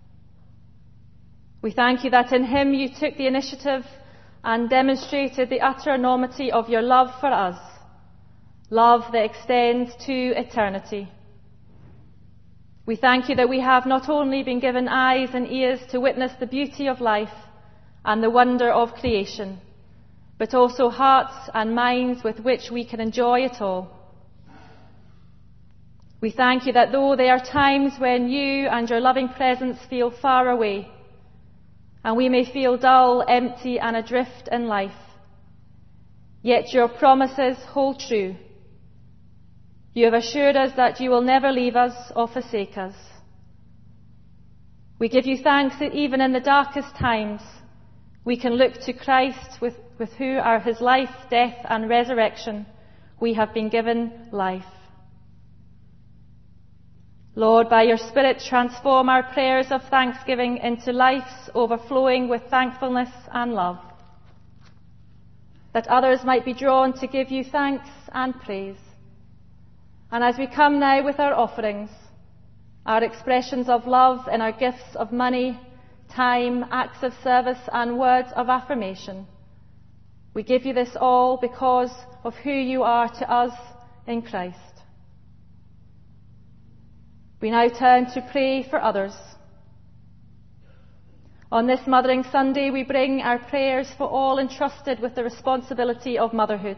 We thank you that in him you took the initiative and demonstrated the utter enormity of your love for us, love that extends to eternity. We thank you that we have not only been given eyes and ears to witness the beauty of life and the wonder of creation, but also hearts and minds with which we can enjoy it all. We thank you that though there are times when you and your loving presence feel far away, and we may feel dull, empty and adrift in life, yet your promises hold true. You have assured us that you will never leave us or forsake us. We give you thanks that even in the darkest times, we can look to Christ with who are his life, death and resurrection. We have been given life. Lord, by your Spirit, transform our prayers of thanksgiving into lives overflowing with thankfulness and love, that others might be drawn to give you thanks and praise. And as we come now with our offerings, our expressions of love and our gifts of money, time, acts of service and words of affirmation, we give you this all because of who you are to us in Christ. We now turn to pray for others. On this Mothering Sunday, we bring our prayers for all entrusted with the responsibility of motherhood.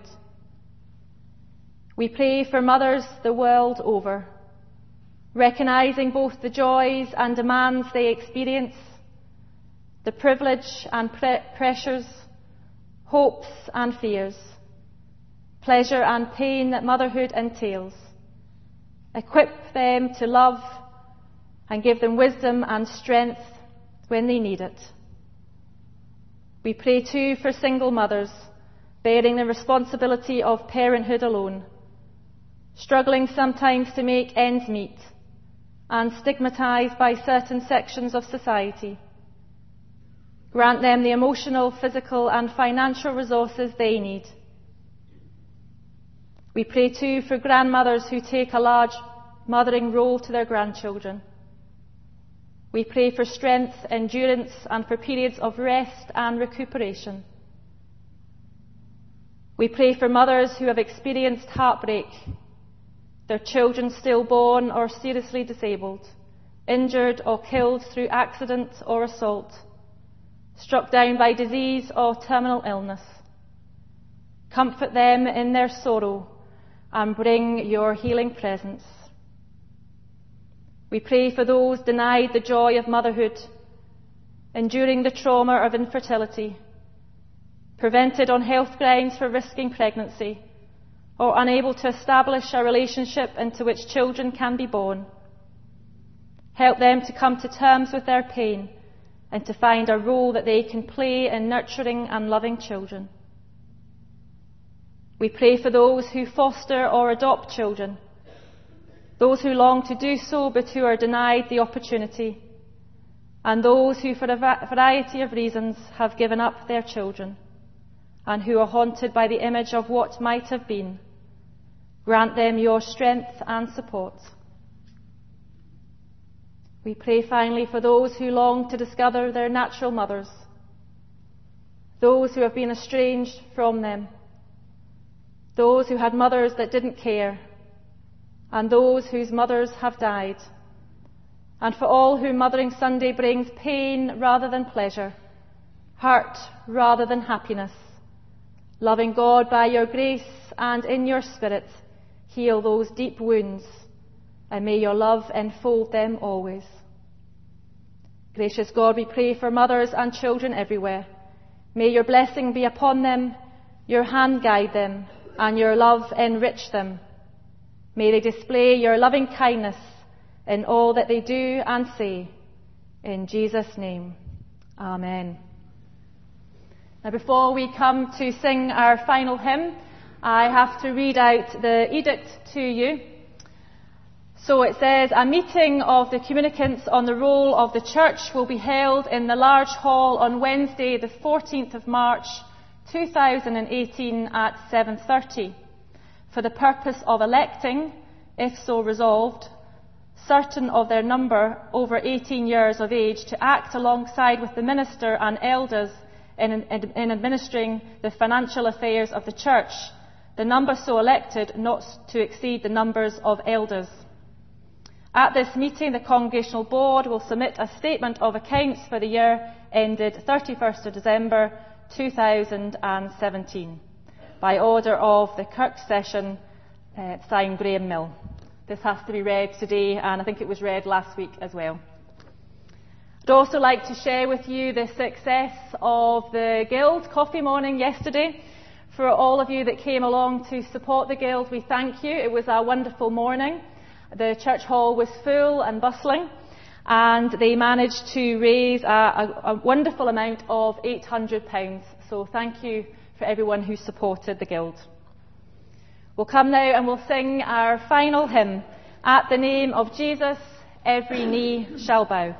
We pray for mothers the world over, recognising both the joys and demands they experience, the privilege and pressures, hopes and fears, pleasure and pain that motherhood entails. Equip them to love and give them wisdom and strength when they need it. We pray too for single mothers bearing the responsibility of parenthood alone, struggling sometimes to make ends meet and stigmatised by certain sections of society. Grant them the emotional, physical and financial resources they need. We pray too for grandmothers who take a large mothering role to their grandchildren. We pray for strength, endurance and for periods of rest and recuperation. We pray for mothers who have experienced heartbreak, their children stillborn or seriously disabled, injured or killed through accident or assault, struck down by disease or terminal illness. Comfort them in their sorrow and bring your healing presence. We pray for those denied the joy of motherhood, enduring the trauma of infertility, prevented on health grounds for risking pregnancy, or unable to establish a relationship into which children can be born. Help them to come to terms with their pain and to find a role that they can play in nurturing and loving children. We pray for those who foster or adopt children, those who long to do so but who are denied the opportunity, and those who for a variety of reasons have given up their children and who are haunted by the image of what might have been. Grant them your strength and support. We pray finally for those who long to discover their natural mothers, those who have been estranged from them, those who had mothers that didn't care, and those whose mothers have died, and for all whom Mothering Sunday brings pain rather than pleasure, hurt rather than happiness. Loving God, by your grace and in your Spirit, heal those deep wounds, and may your love enfold them always. Gracious God, we pray for mothers and children everywhere. May your blessing be upon them, your hand guide them, and your love enrich them. May they display your loving kindness in all that they do and say. In Jesus' name, amen. Now, before we come to sing our final hymn, I have to read out the edict to you. So it says, a meeting of the communicants on the role of the Church will be held in the large hall on Wednesday, the 14th of March, 2018 at 7:30, for the purpose of electing, if so resolved, certain of their number over 18 years of age to act alongside with the minister and elders in administering the financial affairs of the Church, the number so elected not to exceed the numbers of elders. At this meeting, the Congregational Board will submit a statement of accounts for the year ended 31st of December 2017, by order of the Kirk Session, signed Graham Mill. This has to be read today, and I think it was read last week as well. I'd also like to share with you the success of the Guild Coffee Morning yesterday. For all of you that came along to support the Guild, we thank you. It was a wonderful morning. The church hall was full and bustling, and they managed to raise a wonderful amount of £800. So thank you for everyone who supported the Guild. We'll come now and we'll sing our final hymn, At the name of Jesus, every knee shall bow.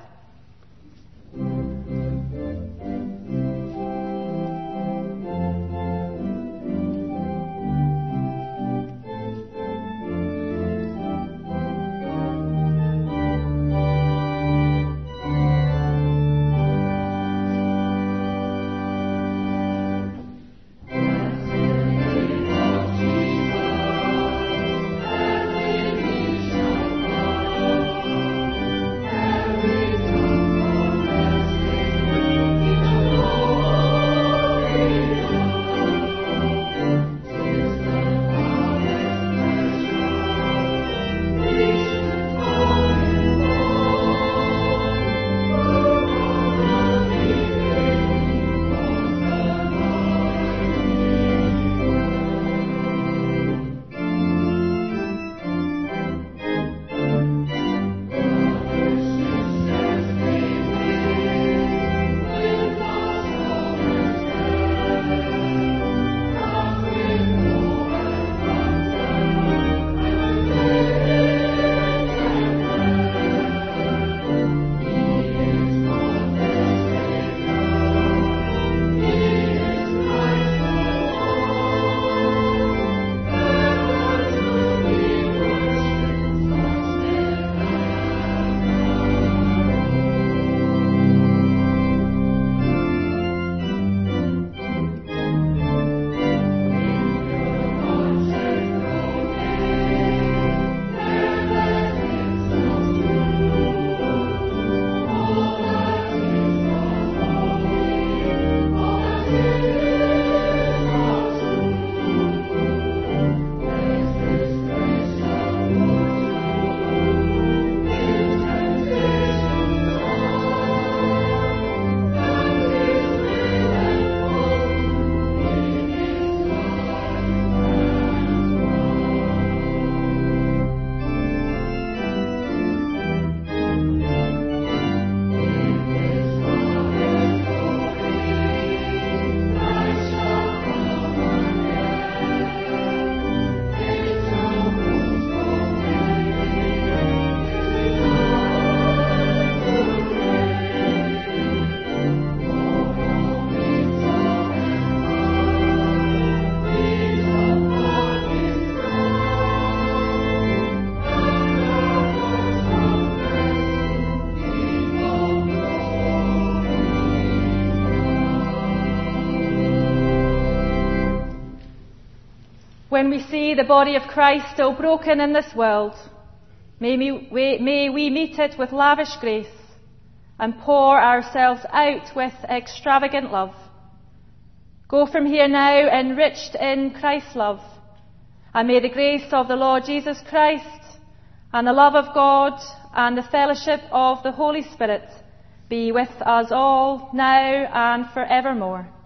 When we see the body of Christ still broken in this world, may we meet it with lavish grace and pour ourselves out with extravagant love. Go from here now enriched in Christ's love, and may the grace of the Lord Jesus Christ and the love of God and the fellowship of the Holy Spirit be with us all now and forevermore.